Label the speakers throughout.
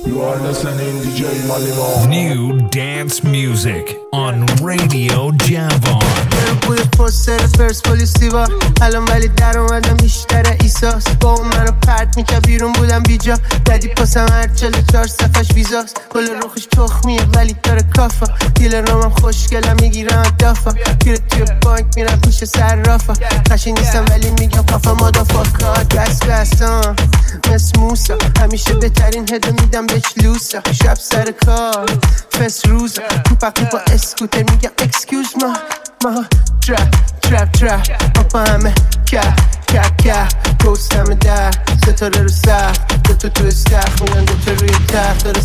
Speaker 1: You are listening DJ Malima.
Speaker 2: New dance music on Radio Javon.
Speaker 3: من بوی پوستر پرسپولیسی با الان ولی در اومدم بیشتر ایساس با اون منو پرت میکرد بیرون بودم بیجا دادی پاسم هر 44 صفحش ویزاست کل روخش تخمیه ولی داره کافا دیل رامم خوشگلم میگیرم دافا گیره توی بانک میرم پیش صرافا قشنگ نیستم ولی میگم پافا مادافاکا دستم مثل موسا همیشه بهترین هدو میدم بهش لوسا شب سر کار فس روزا کوپا اسکوتر میگم اکسکیوز ما ترپ اپا همه که پوستم در ستاره رو سخت تو استخ میگن دوتا روی تخت داره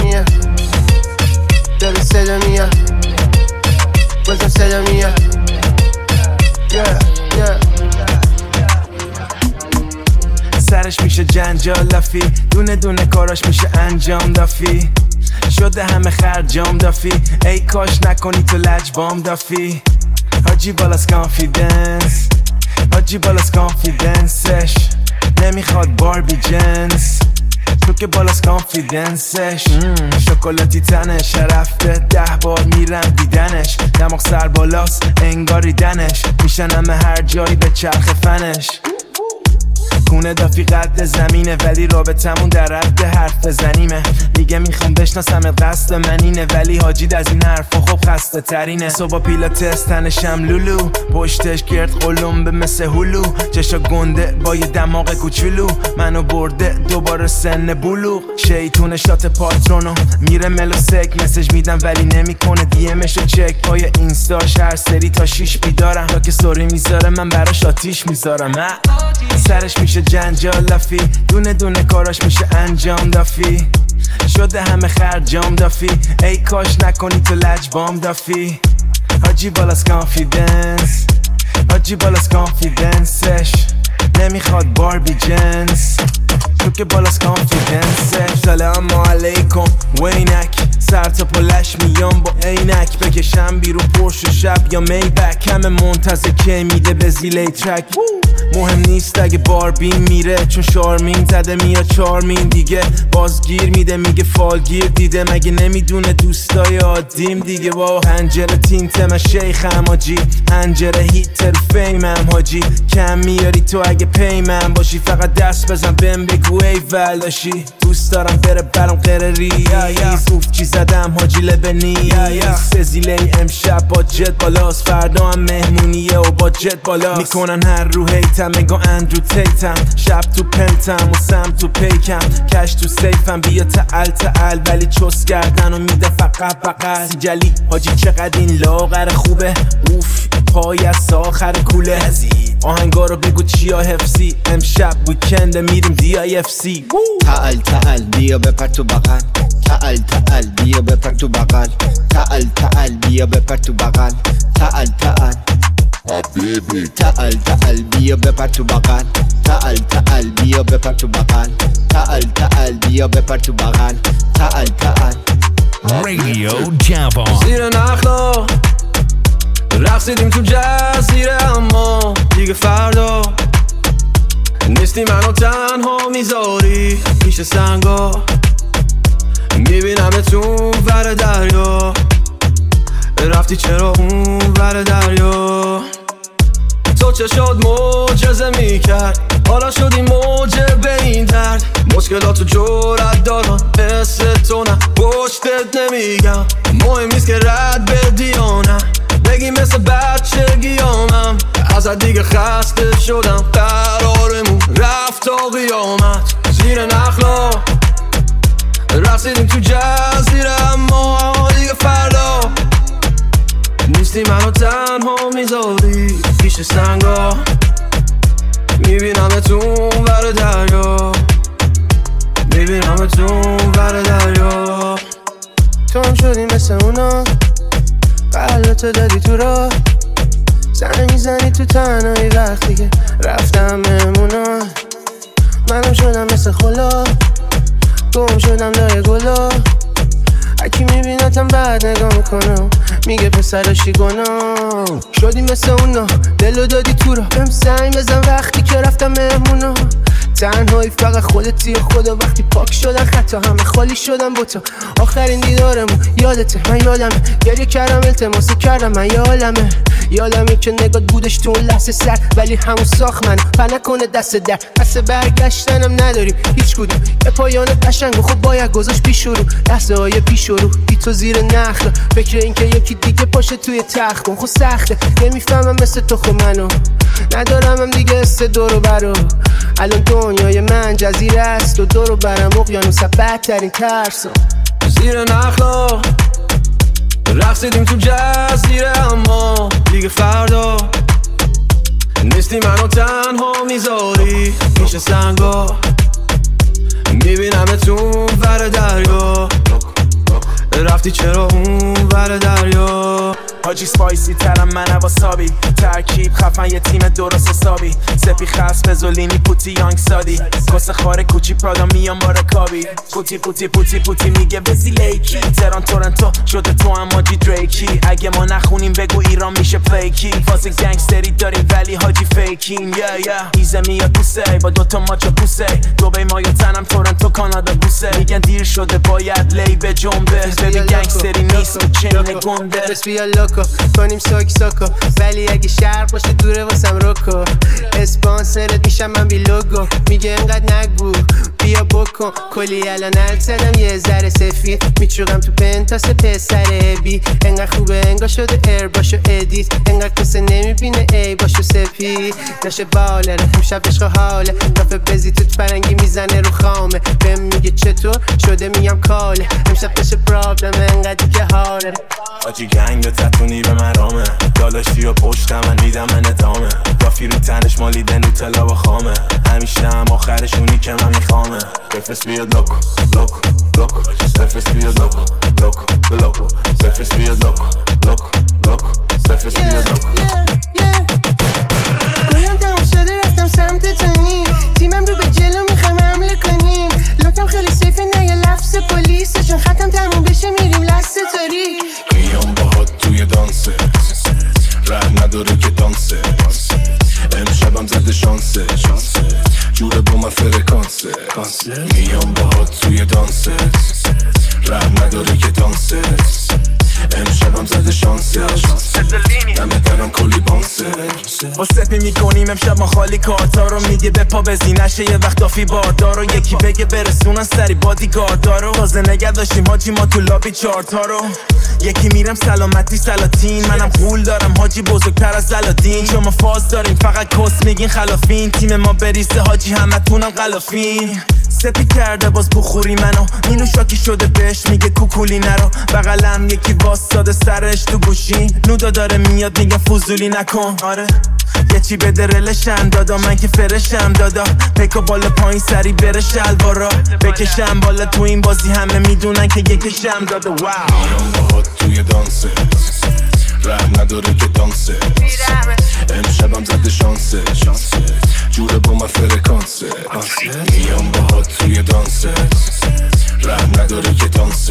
Speaker 3: صدا میاد بازم صدا میاد
Speaker 4: سرش میشه جنجال لافی دونه کاراش میشه انجام دافی شده همه خرجام دافی ای کاش نکنی تو لجبام دافی حاجی بالاس کانفیدنسش نمیخواد باربی جنس تو که بالاس کانفیدنسش شکلاتی تنش رفته 10 بار میرم دیدنش دماغ سر بالاست انگاریدنش میشن همه هر جایی به چرخ فنش کونه دافی قد زمینه ولی رابطمون در رد حرف بزنیمه میگه میخوام بشناسم قصد من اینه ولی حاجید از این حرفا خب خسته ترینه صبح پیلاتس تنشم لولو پشتش گرد قلمبه مثل هلو چشا گنده با یه دماغ کوچولو منو برده دوباره سن بلوغ شیطون شات پاترونو میره ملوسک مسیج میدم ولی نمیکنه دی امشو چک پای اینستاش هر سری تا 6 بیدارم تا که سوری میذاره من براش آتیش میذارم سرش میشه جنجال لافی دونه کاراش میشه انجام دافی شده همه خرجام دافی ای کاش نکنی تو لجبام دافی حاجی بالاس کانفیدنسش نمیخواد باربی جنس تو که بالاس کانفیدنسش سلام علیکم وینک سر تا پلش میام با عینک بکشم بیرون پرش شب یا میبک همه منتظر که میده به زیلی ترک مهم نیست اگه باربی میره چون شارمین زده میاد چارمین دیگه بازگیر میده میگه فالگیر دیده مگه نمیدونه دوستای عادیم دیگه با هنجره تینت من شیخم حاجی هنجره هیتر فیمم حاجی کم میاری تو اگه پیمم باشی فقط دست بزن بهم بگو ای ولاشی دوست دارم بره برام قرری اوف چی زدم حاجی لبنی سزیلی امشب با جت بالاست فردا هم مهمونیه و با جت بالاست میکنن هر رو هیتم میگو اندرو تیتم شب تو پنتم و سم تو پیکم کش تو سیفم بیا تعال ولی چوس کردن و میده فقط سیجلی حاجی چقدر این لاغر خوبه اوف پای از آخر کوله آهنگا رو بگو چیا حفظی امشب ویکند میریم DIFC
Speaker 5: تعال بیا بپر تو بغل تعال بیا بپر تو بغل تعال بیا بپر تو بغل تعال تعال بیا بپر تو بغل تعال بیا بپر تو بغل تعال بیا بپر تو بغل تعال
Speaker 2: Radio Javon.
Speaker 6: زیر نخلا رقصیدیم تو جزیره اما دیگه فردا نیستی منو تنها میذاری پیش سنگا میبینمتون ور دریا رفتی چرا اون ور دریا تو چه شد معجزه میکرد حالا شدی موجب به این درد مشکلاتو جرأت دارم مثل تو نه پشتت نمیگم مهم نیست که رد بدی یا نه بگی مثل بچگیامم ازت دیگه خسته شدم قرارمون رفت تا قیامت زیر نخلا رقصیدیم تو جزیره اما دیگه فردا نیستی منو تنها میذاری پیش سنگا میبینمتون ور دریا
Speaker 3: تو هم شدی مثل اونا قلبتو دادی تو را زنگ میزنی تو تنهایی وقتی که رفتم مهمونا منم شدم مثل خلا گم شدم لای گلا هکی میبینتم بعد نگاه میکنم میگه پسرشی گناه شدی مثل اونا دلو دادی تو را بهم سنگ بزن وقتی که رفتم مهمونا تنهایی فقط خودتی و خدا. وقتی پاک شدن خطا همه خالی شدن با تو. آخرین دیدارمون یادته، من یادمه گریه کردم التماس کردم، من یادمه که نگات بودش تو اون لحظه سر، ولی همون ساخت منو پر نکنه دست در. پس برگشتنم نداریم هیچ کدوم، یه پایان قشنگ خب باید گذاشت پیش رو. لحظه های پیش رو بی تو زیر نخل، فکر این که یکی دیگه پاشه توی تخت کن. خب سخته نمیفهمم مثل تو، خب منو ندارم هم دیگه است دورو برو. الان دنیای من جزیره است و دورو برم اقیانوس بدترین ترسم.
Speaker 6: زیر نخلا رقصیدیم تو جزیره، اما دیگه فردا نیستی منو تنها میذاری میشه سنگا. میبینم تو ور دریا، رفتی چرا اون ور دریا.
Speaker 4: حاجی سپایسی ترم من واسابی، ترکیب خفن یه تیم درست حسابی. سپی خس فزولینی پوتی یانگ سادی، کس خاره کوچی پرادا میام با رکابی. پوتی میگه بزی لیکی، تهران تورنتو شده تو اما جی دریکی. اگه ما نخونیم بگو ایران میشه فیکی. فاز گنگستری داریم ولی حاجی فیکیم. ایزه میاد بوسه با دوتا ماچو بوسه. دوبی ما یا تنم تورنتو کانادا بوسه. میگن دیر شده باید لی به جنبه، ببین گنگستری نیست و چین گنده.
Speaker 3: کنیم ساکو ولی اگه شرق باشه دوره واسم روکو. اسپانسرت میشم من بی لوگو، میگه انقدر نگو بیا بکن. کلی الان التدم یه ذره سفید، میچوغم تو پنتاس پسر بی. انقدر خوبه انگار شده ایر باشو ادیت، انقدر کسه نمیبینه ای باشو سپی. نشه بالره امشب عشق حاله، دافه بزی توت فرنگی میزنه رو خامه. بهم میگه چطور شده میگم کاله، امشب بشه پرابلم انقدر که حاله.
Speaker 4: آجی گنگ تتونی به مرامه، دالاشی و پشتم من میدم من ادامه. رافی رو تنش مالیده نوتلا و خامه، همیشه هم آخرشونی که من میخوامه. بفرست بیاد لوکو بفرست بیاد لوکو بفرست بیاد لوکو بفرست بیاد لوکو.
Speaker 3: گویم تمام شده رفتم سمت تانی، تیمم رو به جلو میخوایم حمله کنیم. لوکم خیلی سیفه نه لفظ پلیسه، چون ختم تموم بشه میریم لسته تاری.
Speaker 1: میام باهات توی دانسه، ره نداره که دانسه. امشبم زده شانسه، جوره با من فرکانسه. میام باهات توی دانسه، ره نداره که دانسه. امشبم زده شانسه، دمه درم کلی بانسه.
Speaker 4: با سپی میکنیم امشب ما خالی کارتا رو. میگه به پا بزی نشه یه وقت آفی باردارو. یکی بگه برسونن سری بادی گاردارو. تازه نگه داشتیم حاجی ما تو لابی چارتا رو. یکی میرم سلامتی سلاطین، منم قول دارم حاجی بزرگتر از زلادین. شما فاز داریم فقط کس میگین خلافین، تیم ما بریسه حاجی همتونم غلافین. سپی کرده باز بخوری منو، اینو شاکی شده بهش میگه کوکولی نرو. بغلم یکی واسطاده سرش تو گوشین، نودا داره میاد میگه فضولی نکن. آره یه چی بده رلشم دادا، من که فرشم دادا. پیکا بالا پایین سری بره شلوارا، بکشم بالا تو این بازی همه میدونن که یکشم دادا. واو
Speaker 1: میام باهات توی دانسه، ره نداره که دانسه. امشبم زده شانسه، جوره با من فرکانسه. میام باهات توی دانسه، ره نداره که دانسه.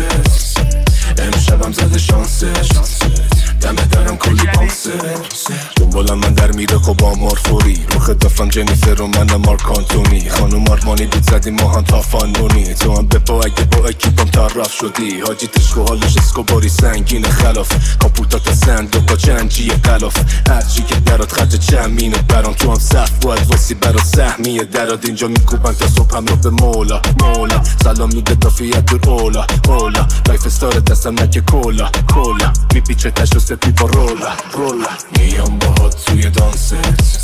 Speaker 1: امشبم زده شانسه، دمه درم کلی بانسه. دنبالم من در میره خب آمار فوری، رو خدافم جنیفر و منم مارک آنتونی. خانوم آرمانی بود زدیم ما هم تا فاندونی، تو هم بپا اگه با اکیپم طرف شدی. حاجی تشکو حالش اسکوباری سنگین خلاف، کاپوتا تا صندوقا جنجی غلاف. هرچی که درات خط چمینو برام، تو هم صف باید واسی برا سهمیه دراد. اینجا میکوبن تا صبح هم رو به مولا. سلام میده دافیت دور اولا لایف استار دستم نکه کولا میپیچه تشت و سپی با رولا. میام باهات توی دانسه،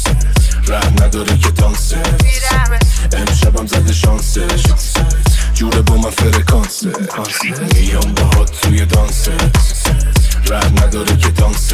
Speaker 1: ره نداره که دانسه. امشبم زده شانسه، جوره با من فرکانسه. میام باهات توی دانسه، ره نداره که دانسه.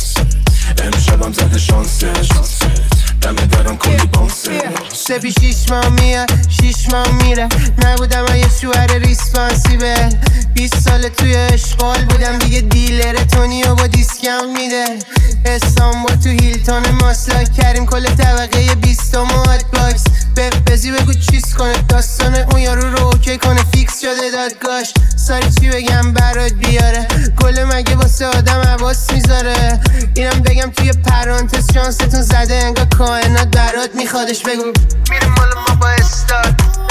Speaker 1: امشبم زده شانسه، دمه درم کلی بانسه.
Speaker 3: سپی 6 ماه میاد 6 ماه میره، نبودم یه شوهر ریسپانسیبل. 20 سال توی اشغال بودم دیگه، دیلر تونیو با دیسکم میده. استانبول تو هیلتون ماسلاک کردیم کل طبقه 20 تا هات باکس. بزی بگو چیز کنه داستان اون یارو رو اوکی کنه، فیکس شده دادگاهش ساری چی بگم برات بیاره گل مگه واسه آدم حواس میذاره اینم بگم توی پرانتز شانستون زده انگار کائنات برات میخوادش بگو میریم بالا ما با استار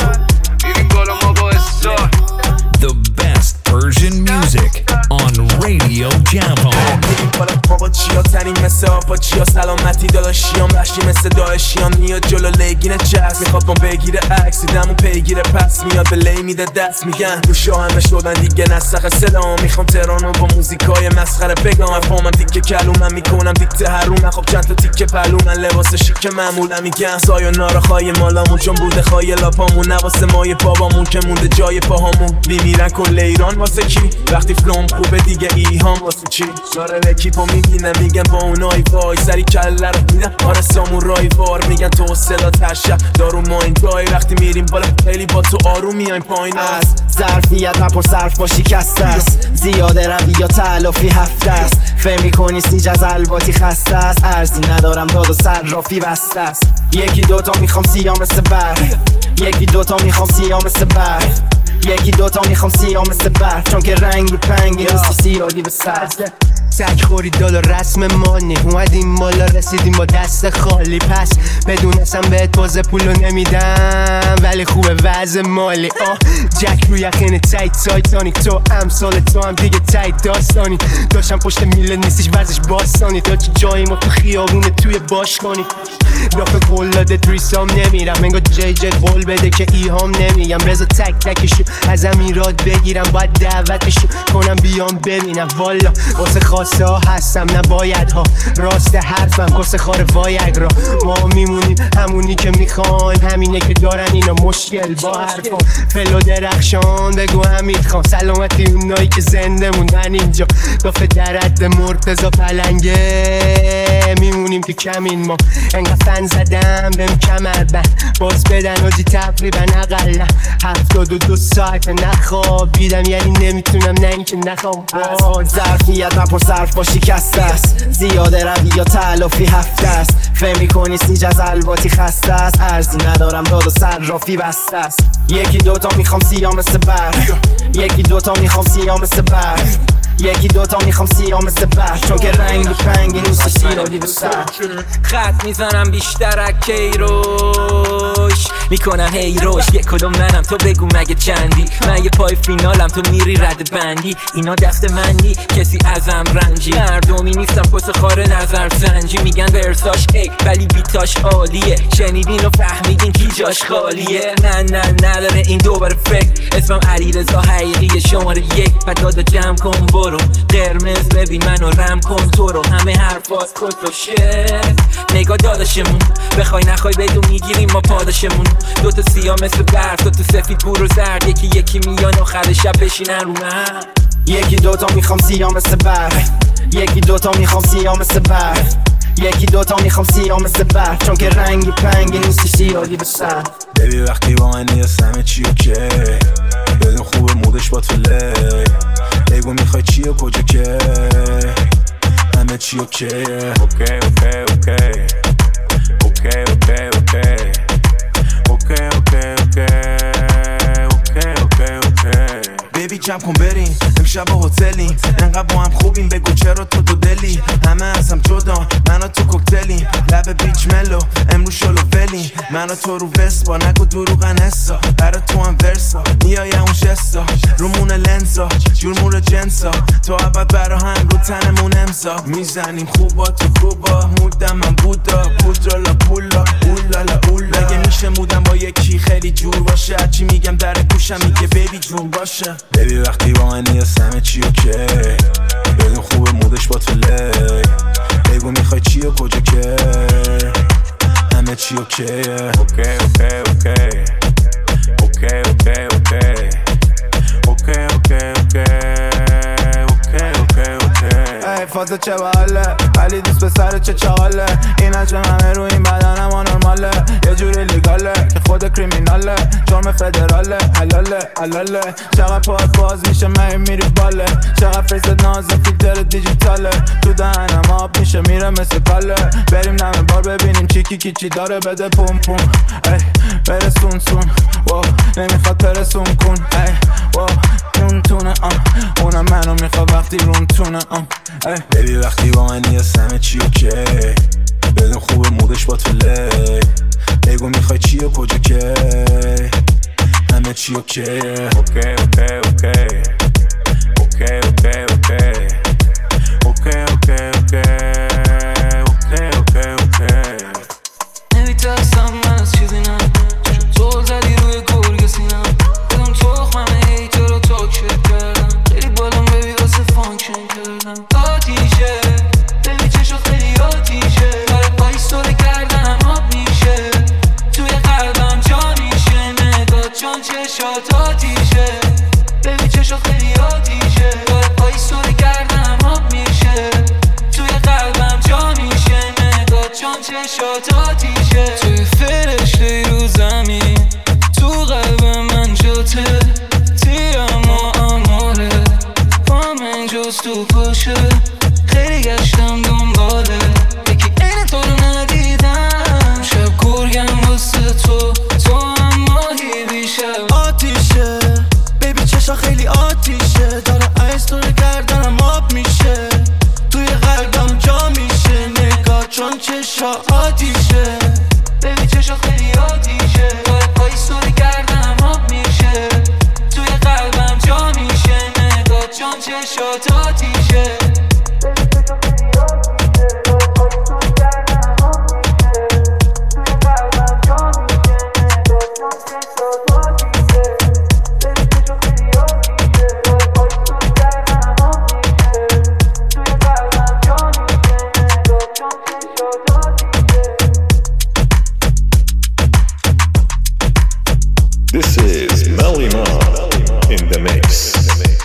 Speaker 3: میریم بالا ما با استار
Speaker 2: The best Persian music on Radio Javon.
Speaker 4: بابا چیا تنیم مثل آبا چیا سلامتی داداشیام بشی مثل داعشیان میاد جلو لیگین چست میخواد ما بگیره عکس دیدم و پیگیره پس میاد به لی میده دست میگن روشا همه شدن دیگه نسخ صدا میخوام ترانو با موزیکای مسخره بگم افهمم دیگه کلومم میکنم دیگه هرون خب چند تا تیکه پلومن لباس شیک معمولا میگن سایونارا خواهی مالامون چون بوده خواهی لاپامون نواسه مای بابامون که مونده جای پاهامون میمیرن کل ایران واسه کی وقتی فلوم خوبه دیگه ایهام واسه چی داره اکیپو میبینه میگن با اونای وای سری کله رو میدن آره سامورای وار میگن تو اصلا ترشب دارو ما این دای وقتی میریم بالا خیلی با تو آروم میایم پایین
Speaker 5: از ظرفیت نپر صرف با شکست است زیاده روی یا تلافی هفته است فهم میکنی سیج از الواتی خسته است ارزی ندارم داد و صرافی بسته است یکی دوتا میخوام سیاه مثل برف یکی دوتا میخوام سیاه مثل برف یکی دوتا میخوام سیاه مثل برف چون که رنگ رو پنگی نیستی سیاهی به سر
Speaker 3: سگ خوری دلار رسم مانی اومدیم بالا رسیدیم با دست خالی پس بدونستم بهت بازه پولو نمیدم ولی خوبه وضع مالی جک رو یخین تایت تایتانی تو امثال تو هم دیگه تایت داستانی داشتم پشت میله نیستیش ورزش باستانی تا چی جایی ما تو خیابونه توی باش کنی داخل قلاده دریسام نمیرم انگار جی قول بده که ایهام نمیگم بذار تک تکشو ازم ایراد بگیرم باید دعوتشو کنم بیام ببینم والا واسه خواسته ها هستم نباید ها راست حرفم کس خار وایگ را ما میمونیم همونی که میخوایم همینه که دارن اینا مشکل با حرفا فلو درخشان بگو حمید خان سلامتی اونایی که زنده موندن اینجا دافه درد مرتضا پلنگه میمونیم تو کمین ما انقدر فن زدم بهم کمر بند باز بدن آجی تقریبا اقلا 72 ساعت نخوابیدم یعنی نمیتونم نه اینکه نخوام
Speaker 5: ظرفیت نپر صرف با شکست است زیاده روی یا تلافی هفته است فهم میکنی سیج از الواتی خسته است ارزی ندارم داد و صرافی بسته است یکی دوتا میخوام سیاه مثل برف یکی دوتا میخوام سیاه مثل برف یکی دوتا میخوام سیاه مثل برف چون که رنگ پنگی نیستی سیاهی به سر
Speaker 7: خط میزنم بیشتر از کیروش میکنم هیروش یک کدوم منم تو بگو مگه چندی من یه پای فینالم تو میری رد بندی اینا دست منی کسی ازم رنجی مردمی نیستم پس خار نظر سنجی میگن ورساش ایک ولی بیتاش عالیه شنیدین و فهمیدین کی جاش خالیه نه نداره این دوباره فکر اسمم علیرضا حقیقی شماره 1 پدادا جمع کن برو قرمز ببین منو رم کن تو رو همه حرفات کت و شت نگاه داداشمون بخوای نخوای بدون میگیریم ما پاداشمون دوتا سیاه مثل برف دوتا سفید بور و زرد یکی میان آخر شب بشینن رو من
Speaker 5: یکی دوتا میخوام سیاه مثل برف یکی دوتا میخوام سیاه مثل برف یکی دوتا میخوام سیاه مثل برف چون که رنگی پنگی نیستی سیاهی به سر
Speaker 4: ببی وقتی با من نیست همه چی اوکی بدون خوبه مودش با تو لی بگو میخوای چی و کجا که همه چی اوکی اوکی اوکی اوکی اوکی اوکی اوکی اوکی اوکی اوکی اوکی بیبی جمع کن بریم امشب با هتلیم انقدر با هم خوبیم بگو چرا تو دو دلی همه از هم جدا من و تو کوکتلیم لب بیچ ملو امروز شلو ولیم من و تو رو وسپا نگو دروغن حسا برا تو هم ورسا میای اون شستا رومون لنزا جورمون جنسا تو عبد برا هم رو تنمون امضا میزنیم خوبا تو خوبا مودم من بودا پودرا لا پولا اولالا اولا مگه میشه مودم با یکی خیلی جور باشه هرچی میگم در گوشم میگه بیبی جون باشه بیبی وقتی با من نیست همه چی اوکی بدون خوبه مودش با تو لی بگو میخوای چی و کجا که همه چی اوکی اوکی اوکی اوکی اوکی اوکی اوکی اوکی اوکی اوکی اوکی فازه چه باله ولی دوست به سر چه چاله این عجب همه رو این بدنم آنورماله یه جوری لیگاله که خود کریمیناله جرم فدراله حلاله چقدر پاک باز میشه من میری باله چقدر فیست نازه فیلتر دیجیتاله تو دهنم آب میشه میره مثل کاله بریم نمه بار ببینیم چی داره بده پوم پوم برسون سون نمیخواد پرسون کن رون اونم منو میخواد وقتی رون تونه بیبی وقتی با من نیست همه چی اوکی بدون خوبه مودش با تو لی بگو میخوای چی و کجا که همه چی اوکی اوکی اوکی اوکی اوکی اوکی اوکی اوکی اوکی اوکی اوکی
Speaker 8: نمیترسم من از چیزی نه زل زدی روی گرگ سینم بدم تخمم هیتر رو تاکشت کردم خیلی بالام ببی واسه فانکشن کردم آتیشه ببی چشو خیلی آتیشه برای آیستوره کردنم آب میشه توی قلبم جا میشه نگاه چون چشات آتیشه ببی چشو خیلی آتیشه برای آیستوره کردنم آب میشه توی قلبم جا میشه نگاه چون چشات آتیشه توی فرشته رو زمین تو قلب من جاته تیرم و اماره با من جز تو باشه خیلی گشتم دنباله یکی این تو رو ندیدم شب گرگم واسه تو هم ماهی بیشم
Speaker 6: آتیشه بیبی چشا خیلی آتیشه داره ایستوره گردنم آب میشه توی قلبم جا میشه نگاه چون چشا آتیشه
Speaker 8: بیبی چشا خیلی آتیشه پای ایستوره گردنم آب میشه توی قلبم جا میشه نگاه چون چشات آتیشه
Speaker 1: This is Melly Mom in the mix.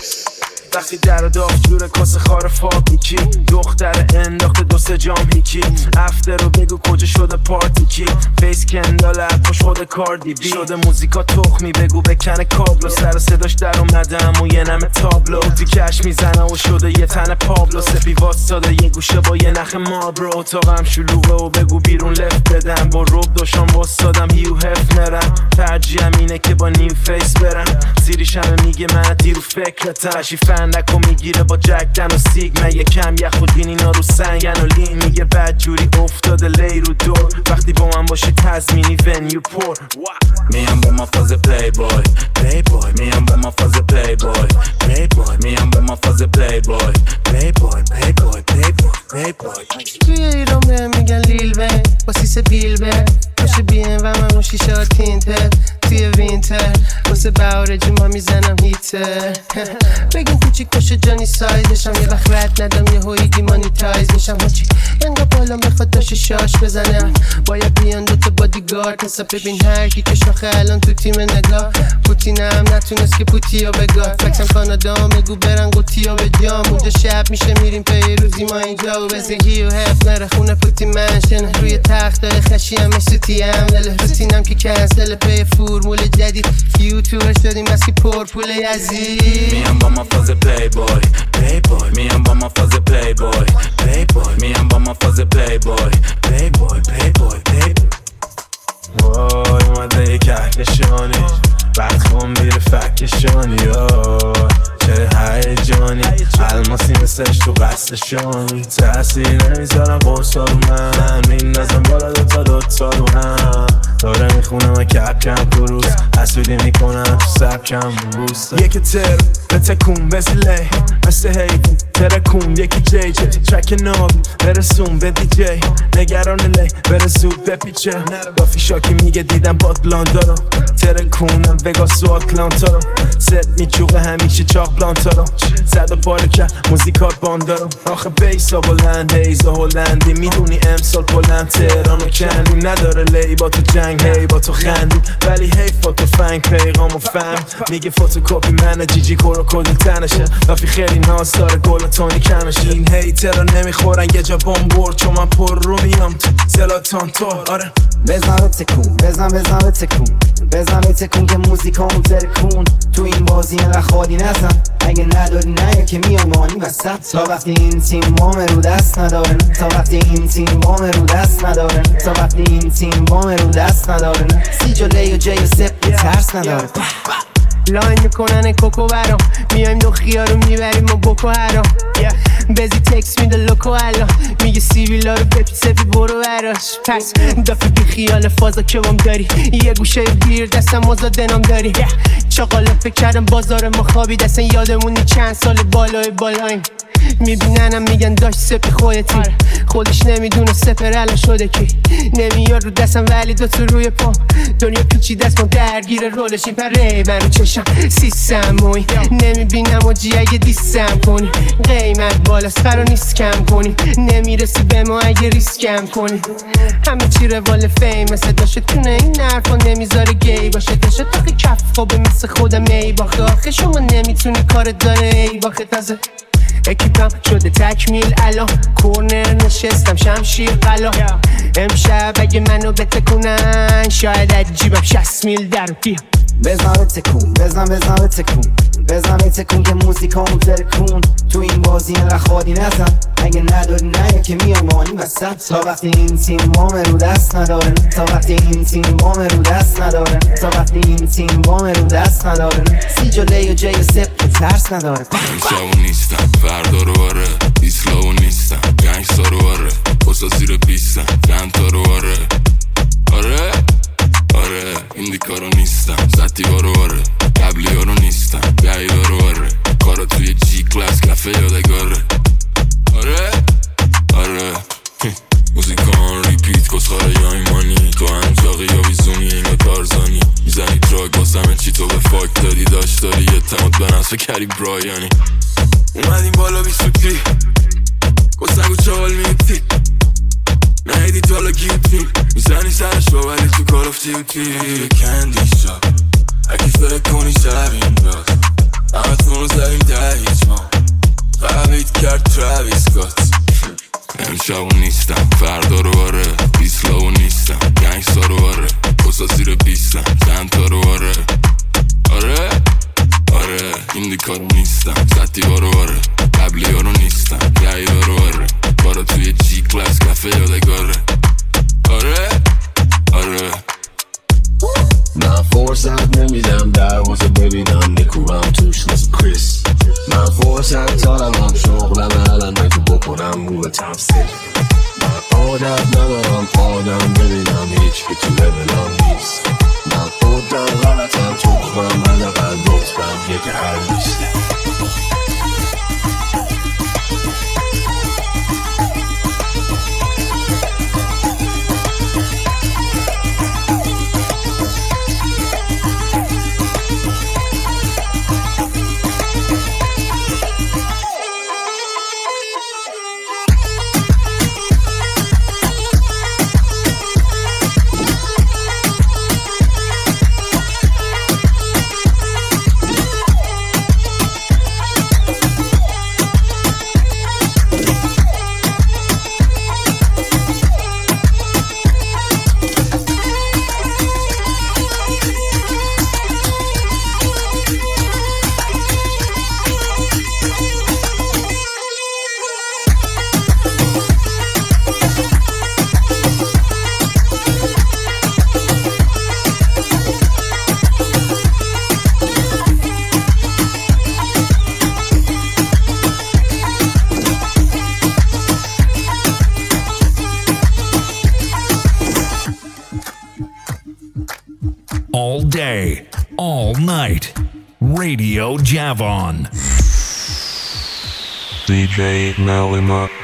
Speaker 4: وقتی در و داغ جوره کاسه خار فابریکی دختر انداخته دو سه جام هیکی افته رو بگو کجا شده پارتی کی فیس کندال اپوش خود کاردی بی شده موزیکا تخمی بگو بکنه کابلو سر صداش در اومده امو یه نمه تابلو تیکش میزنه و شده یه تن پابلو سپی واسطاده یه گوشه با یه نخ مابرو اتاقم شلوغه و بگو بیرون لفت بدم با روب دوشم واسطادم هیو هف نرم ترجیحم اینه که با نیو فیس برم زیریش همه میگه من دیرو فکرتم اشی فندک و میگیره با جکدن و سیگما یه کم یخ و دین اینا رو سنگن و لین میگه بد جوری افتاده لی رو دور وقتی با من باشی تزمینی ونیو پر میام با ما فاز پلی بای پلی بای میام با ما فاز پلی بای پلی بای میام با ما فاز پلی بای پلی بای پلی بای پلی بای پلی بای
Speaker 3: توی ایران بهم میگن لیل ون با سیس بیل بر باشه بیم و من اون شیشه تینتر توی وینتر واسه بهار جوما میزنم هیتر بگیم کوچیک باشه جانی سایزشم یه وقت رد ندم یه هویدی مانیتایز میشم هاچی انگا بالام بخواد داشته شاش بزنم باید بیان دوتا بادیگارد نسا ببین هر کی که شاخه الان تو تیم نگاه پوتینم نتونست که پوتیو بگاه فکسم کانادا مگو برن قوتیو به جام اونجا شب میشه میریم پیروزی ما اینجا و بزگی و هف نره خونه پوتی منشن روی تخت داره خشی هم سوتی هم دل روتینم که کنسل پی فرمول جدید یوتیوبر شدیم بس که پر پول عزیز
Speaker 4: میام با ما فاز پلی بای پلی بای میام با ما فاز پلی بای پلی بای میام با ما فاز پلی بای پلی بای پلی بای پلی وای اومده یه کهکشانی بعد خون بیره فکشانی چه هیجانی الماسی مثلش تو قصدشانی تأثیر نمیذارم قرصا رو من میندازم بالا دوتا رو هم داره میخونم و کپ کم تو روز حسودی میکنم تو سب کم بوست یکی تر بتکون بزیله مثل حیبون ترکون یکی جی جی ترک نابی برسون به دی جی نگران لی برسود بپیچه بافی شاکی میگه دیدم باتلان دارم ترکونم وگاس و آتلانتا رو ست میچوقه همیشه چاق بلانتا رو زد و پاره کرد موزیکات باندارم آخه بیسا بلند هیزا هلندی میدونی امسال بلند تهران و کندی نداره لی با تو جنگ هی با تو خندی ولی هی فوتو فنگ پیغام و فهم میگه فوتوکوپی منه جیجی کورو کدی تنشه رافی خیلی ناز داره گل و تونی کمشه این هیترا نمیخورن یه جا بمبور چون من پر رو میام تو زلاتان تو آره
Speaker 5: بزن به تکون بزن به تکون بزن به تکون که موزیکامون ترکون تو این بازی انقدر خالی نزن اگه نداری نه که میام مانی وسط تا وقتی این تیم وام رو دست ندارن تا وقتی این تیم وام رو دست ندارن تا وقتی این تیم وام رو دست ندارن سی جلوی و جی و سپ ترس نداره
Speaker 3: لاین میکنن کوکو برام، میایم دو خیارو میبریم و بکو هرام. بزی تکس میده لوکو الان، میگه سیویلا رو بپی سفی برو براش. پس دفعه بی خیال فازا که بام داری، یه گوشه بیر دستم آزاد نام داری. چاقالا فکر کردم بازار ما خوابید، اصلا یادمونی چند سال بالایم. میبیننم میگن داشت سپی خودتی، خودش نمیدونه سپر الان شده کی. نمیاد رو دستم ولی دوتا روی پام، دنیا پیچی دستم درگیر رولش. این پره من رو چشم سیستم موی، نمیبینم و جی اگه دیستم کنی. قیمت بالاست قرار نیست کم کنی، نمیرسی به ما اگه ریسکم کنی. همه چی روال فیم مثل داشته تونه، این حرفا نمیذاره گی باشه. داشته تاقی کف خوابه مثل خودم ای باخته. آخه شما نمیتونی کارت داره ای باخته. تازه اکیپم شده تکمیل الان، کورنر نشستم شمشیر قلا. امشب اگه منو بتکونن شاید از جیبم 60 میل در بیا.
Speaker 5: بزن بتکون بزن بتکون که موزیکامو ترکون. تو این بازی اینقدر خالی نزن، اگه نداری نه که میای مانی وسط. تا وقتی این تیم وام رو دست ندارن، تا وقتی این تیم وام رو دست ندارن، تا وقتی این تیم وام رو دست ندارن. سی جلی و جی و سپ که ترس نداره.
Speaker 1: امشبو نیستم فردا رو آره، ایسلاو نیستم گنگستا رو آره، پسا زیر پیستم چند رو آره. آره ایندیکارو نیستم زتیبا رو آره، قبلی ها رو نیستم گهیبا رو آره، کارا توی جی کلاس کفه یادگاره. آره موزیکان ریپیت کسخاره یا ایمانی، تو همجاقی یا بیزونی اینگه تارزانی. میزنی تراک باسمه چی تو به فاک داری، داشت داری یه تمات به نصف کری برایانی. اومدیم بالا بی سوتی کسنگو چال میتی، نهیدی تو حالا گیوتی، میزنی سرش با ولی تو کار اف دیوتی. کندی شاب اگه فکر کنی شب این راست، همه تون رو زدیم ده هیچ ما قبیت کرد تراویس گات. امشبو نیستم فردا رو آره، ایسلاو نیستم گنگستا رو آره، پسا زیر بیستم چند رو آره. آره ایندیکارو نیستم زتیبا رو آره، قبلی ها رو نیستم گهیبا رو آره، کارا توی جی کلاس کفه یادگاره. آره
Speaker 9: من فرصت نمیدم دروازه ببینم نکورم توش مثل کریس. من فرصت دارم شغلم الان نگو بکنم رو به تمثیل. من عادت ندارم آدم ببینم هیچ که تو لبنام نیست. من خودم غلطم تخمم حداقل رتبم یک هر نیست.
Speaker 2: All day, all night. Radio Javon.
Speaker 10: DJ Malima.